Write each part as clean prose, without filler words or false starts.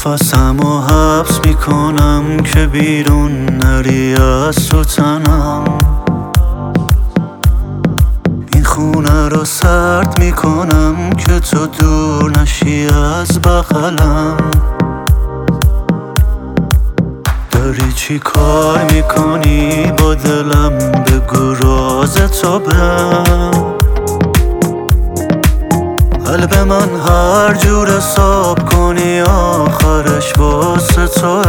نفسمو حبس میکنم که بیرون نری از تو تنم. این خونه رو سرد میکنم که تو دور نشی از بغلم. داری چی کار میکنی با دلم؟ بگو راز تو بهم. قلب من هر جور حساب کنی آخرش واسه توه.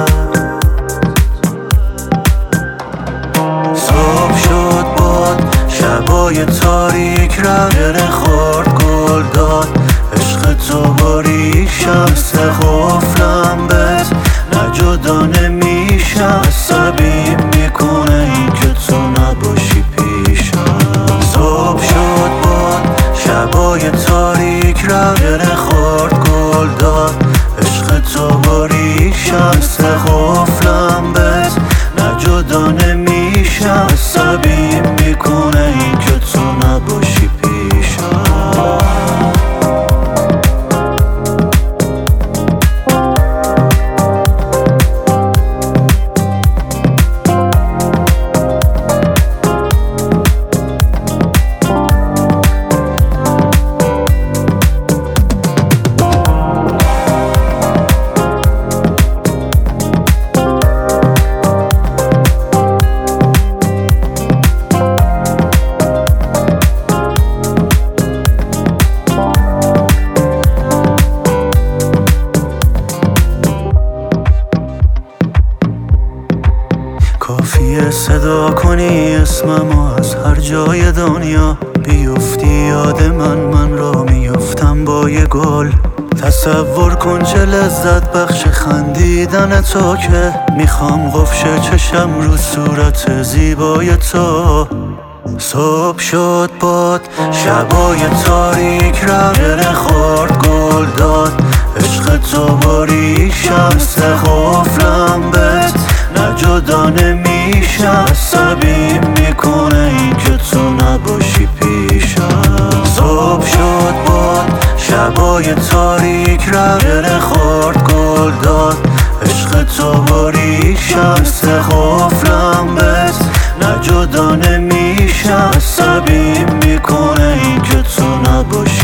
صبح شد باد شبای تاریک رقیره خورد گل داد. عشق تو باری شمس غفلم بهت نه جدا نمیشم. عصبی میکنه این که تو نباشی پیشم. صبح شد باد شبای تاریک رقیره خورد گل داد. عشق تو باری شمس غفلم بهت نه جدا نمیشم. عصبی میکنه این که تو نباشی پیشم. کافیه صدا کنی اسممو از هر جای دنیا بیفتی یاد من را میفتم با یه گل. تصور کن چه لذت بخش خندیدن تو که میخوام قفش چشم رو صورت زیبای تو. صبح شد باد شبای تاریک رقیره خورد گل داد. عشق تو باری شمس غفلم بهت نه جدا نمیشم. عصبی میکنه این که تو نباشی پیشم. صبح شد باد شبای تاریک رقیره خورد گل داد. عشق تو باری شمس غفلم بهت نه جدا نمیشم. عصبی میکنه این که تو نباشی